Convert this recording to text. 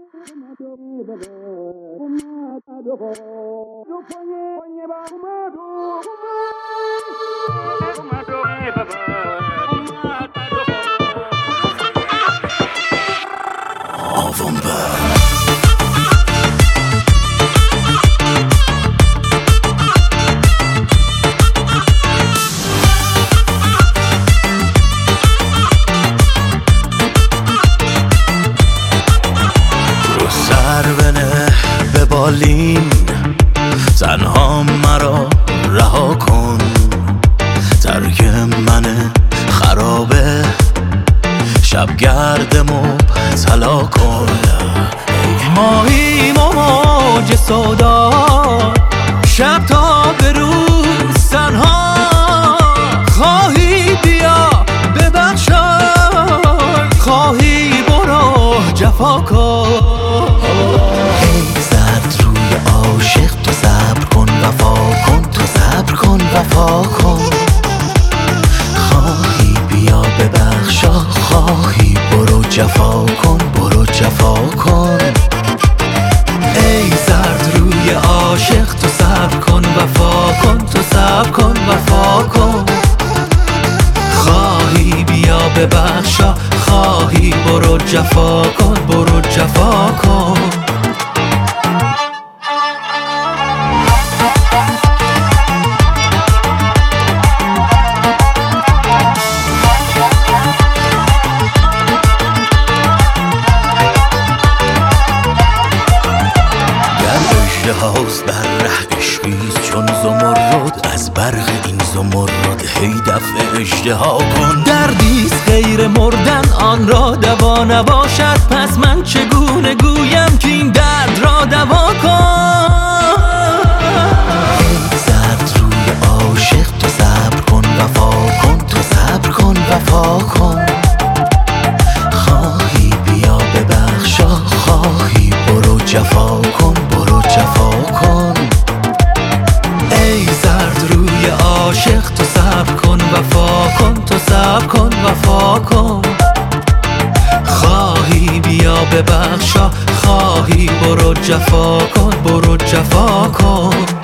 بالین تنها مرا رها کن، ترک من خرابه شبگرد مبتلا کن. ماهیم و موج سودا شب تا به روز تنها، خواهی بیا ببخشای، خواهی برو جفا کن. عاشق تو صبر کن وفا کن، تو صبر کن وفا کن، خواهی بیا ببخشا، خواهی برو جفا کن، برو جفا کن. ای زرد روی عاشق تو صبر کن وفا کن، تو صبر کن وفا کن، خواهی بیا ببخشا، خواهی برو جفا کن، برو جفا کن. هاست بر ره عشقیست چون زمرد، از برق این زمرد هی دفع اژدها کن. دردیست غیر مردن آن را دوا نباشد، پس من چگونه گویم که این درد را دوا کن. ای زرد روی عاشق تو صبر کن وفا کن، تو صبر کن وفا کن، خواهی بیا ببخشا، خواهی برو جفا کن، برو جفا کن. ای زرد روی عاشق تو صبر کن وفا کن، تو صبر کن وفا کن، خواهی بیا ببخشا، خواهی برو جفا کن، برو جفا کن.